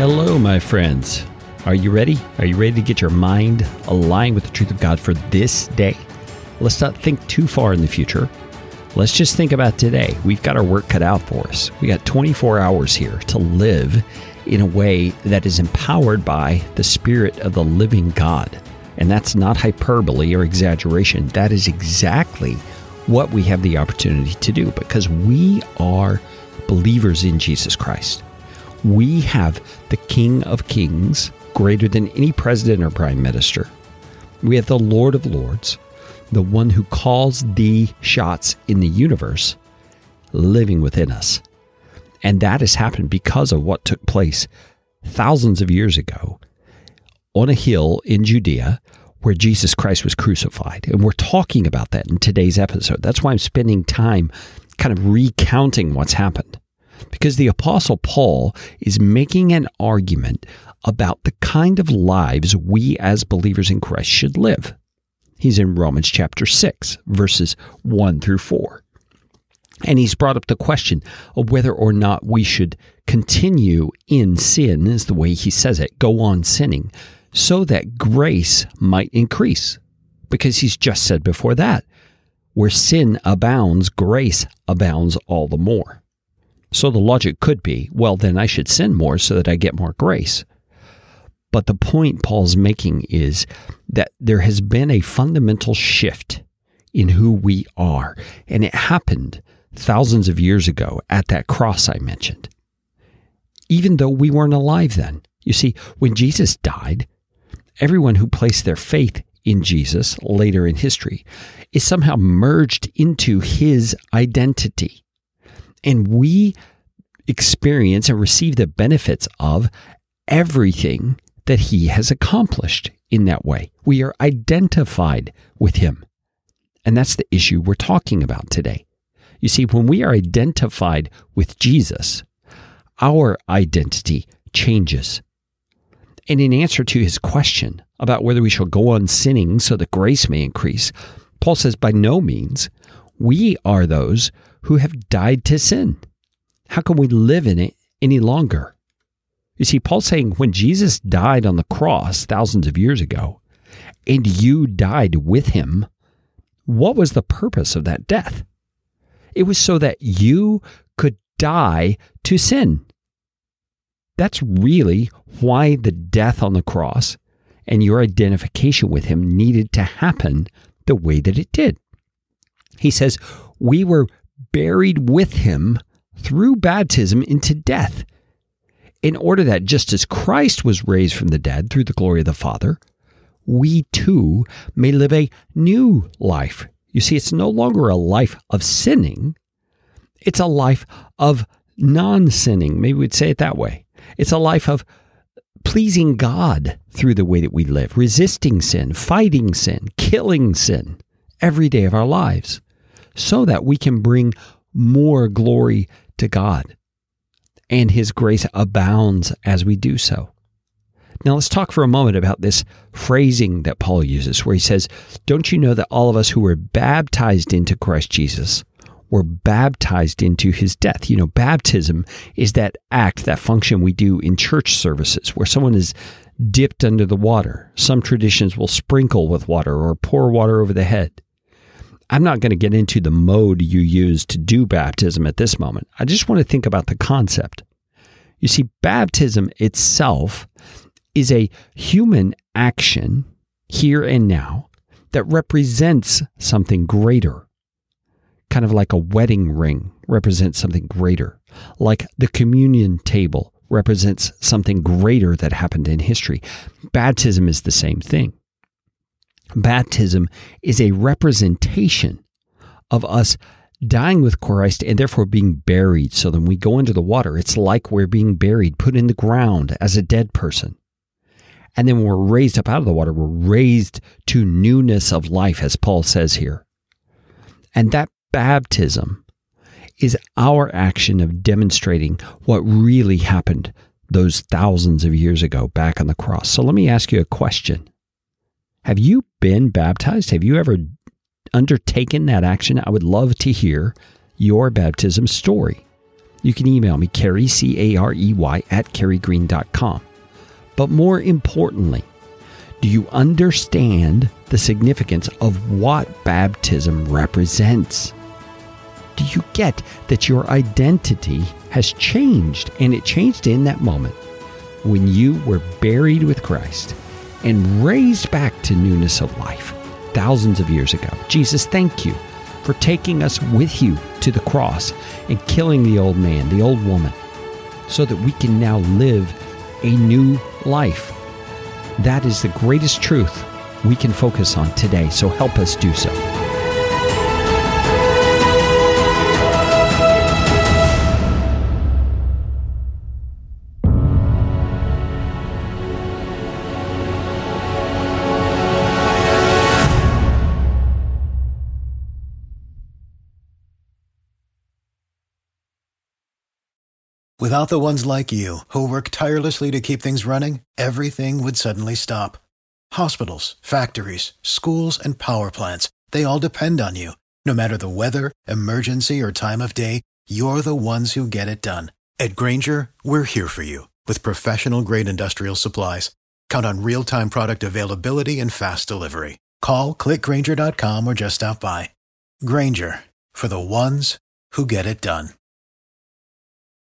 Hello, my friends. Are you ready? Are you ready to get your mind aligned with the truth of God for this day? Let's not think too far in the future. Let's just think about today. We've got our work cut out for us. We got 24 hours here to live in a way that is empowered by the Spirit of the living God. And that's not hyperbole or exaggeration. That is exactly what we have the opportunity to do because we are believers in Jesus Christ. We have the King of Kings, greater than any president or prime minister. We have the Lord of Lords, the one who calls the shots in the universe, living within us. And that has happened because of what took place thousands of years ago on a hill in Judea where Jesus Christ was crucified. And we're talking about that in today's episode. That's why I'm spending time kind of recounting what's happened. Because the Apostle Paul is making an argument about the kind of lives we as believers in Christ should live. He's in Romans chapter 6, verses 1 through 4. And he's brought up the question of whether or not we should continue in sin, is the way he says it, go on sinning, so that grace might increase. Because he's just said before that, where sin abounds, grace abounds all the more. So the logic could be, well, then I should sin more so that I get more grace. But the point Paul's making is that there has been a fundamental shift in who we are. And it happened thousands of years ago at that cross I mentioned. Even though we weren't alive then. You see, when Jesus died, everyone who placed their faith in Jesus later in history is somehow merged into his identity. And we experience and receive the benefits of everything that he has accomplished in that way. We are identified with him. And that's the issue we're talking about today. You see, when we are identified with Jesus, our identity changes. And in answer to his question about whether we shall go on sinning so that grace may increase, Paul says, by no means. We are those who have died to sin. How can we live in it any longer? You see, Paul's saying when Jesus died on the cross thousands of years ago, and you died with him, what was the purpose of that death? It was so that you could die to sin. That's really why the death on the cross and your identification with him needed to happen the way that it did. He says, we were buried with him through baptism into death, in order that just as Christ was raised from the dead through the glory of the Father, we too may live a new life. You see, it's no longer a life of sinning. It's a life of non-sinning. Maybe we'd say it that way. It's a life of pleasing God through the way that we live, resisting sin, fighting sin, killing sin every day of our lives, so that we can bring more glory to God. And his grace abounds as we do so. Now let's talk for a moment about this phrasing that Paul uses, where he says, don't you know that all of us who were baptized into Christ Jesus were baptized into his death? You know, baptism is that act, that function we do in church services where someone is dipped under the water. Some traditions will sprinkle with water or pour water over the head. I'm not going to get into the mode you use to do baptism at this moment. I just want to think about the concept. You see, baptism itself is a human action here and now that represents something greater. Kind of like a wedding ring represents something greater. Like the communion table represents something greater that happened in history. Baptism is the same thing. Baptism is a representation of us dying with Christ and therefore being buried. So then we go into the water. It's like we're being buried, put in the ground as a dead person. And then when we're raised up out of the water, we're raised to newness of life, as Paul says here. And that baptism is our action of demonstrating what really happened those thousands of years ago back on the cross. So let me ask you a question. Have you been baptized? Have you ever undertaken that action? I would love to hear your baptism story. You can email me, Carey, C-A-R-E-Y, @careygreen.com. But more importantly, do you understand the significance of what baptism represents? Do you get that your identity has changed, and it changed in that moment when you were buried with Christ and raised back to newness of life thousands of years ago? Jesus, thank you for taking us with you to the cross and killing the old man, the old woman, so that we can now live a new life. That is the greatest truth we can focus on today, so help us do so. Without the ones like you, who work tirelessly to keep things running, everything would suddenly stop. Hospitals, factories, schools, and power plants, they all depend on you. No matter the weather, emergency, or time of day, you're the ones who get it done. At Grainger, we're here for you with professional-grade industrial supplies. Count on real-time product availability and fast delivery. Call, click Grainger.com, or just stop by. Grainger, for the ones who get it done.